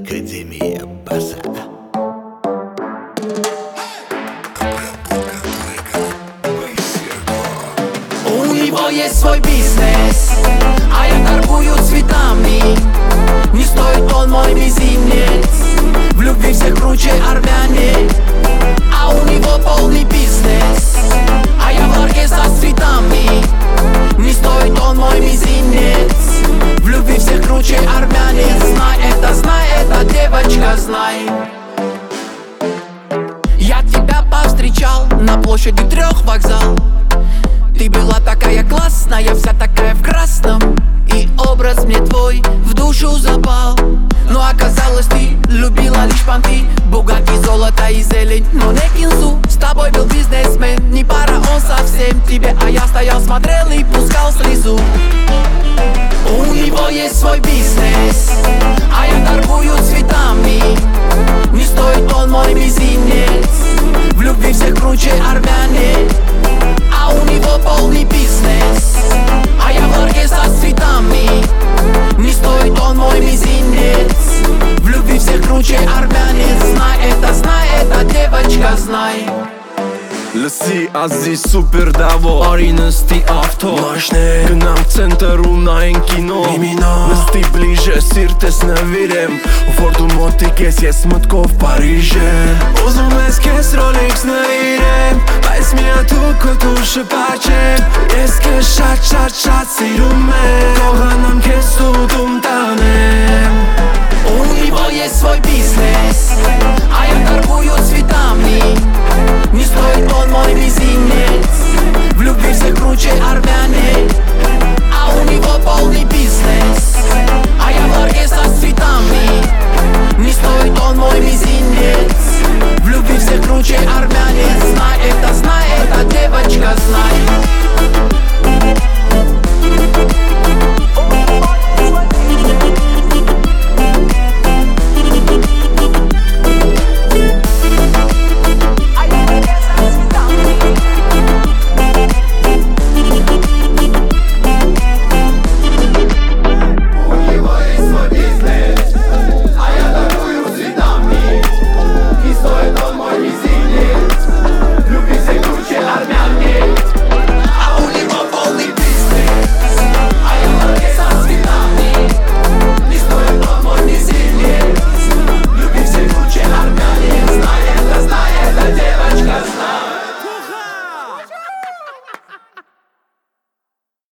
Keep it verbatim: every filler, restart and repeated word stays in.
Академия баса. У него есть свой бизнес, а я торгую цветами. Не стоит он мой мизинец, в любви всех круче армяне. А у него полный бизнес, а я в ларьке со цветами. Не стоит он мой мизинец, в любви всех круче армяне. Знай это, знай это, девочка, знай. Я тебя повстречал на площади трех вокзал. Ты была такая классная, вся такая в красном, и образ мне твой в душу запал. Но оказалось, ты любила лишь понты, Бугатти, золото и зелень, но не кинзу. С тобой был бизнесмен, не пара он совсем тебе, а я стоял, смотрел и пускал слезу. У него есть свой бизнес, а я торгую цветами. Не стоит он мой мизинец, в любви всех круче армяне. А у него полный бизнес, а я в ларьке со цветами. Не стоит он мой мизинец, в любви всех круче армяне. Знай это, знай это, девочка, знай. Լսի ազի սուպեր դավո Արի նստի ավթո Մաշներ Գնանք ցենտր ու նայենք կինո Իմինո Նստի բլիժե սիրտես նվիրեմ Որ դու մոտիկ ես ես մտքով Պարիժ եմ Ուզում ես կես Rolex նվիրեմ Բայց միատ ու կոտ ու շպաչեմ Ես կես շատ շատ շատ սիրում եմ Կողանամ կես ու դում տանեմ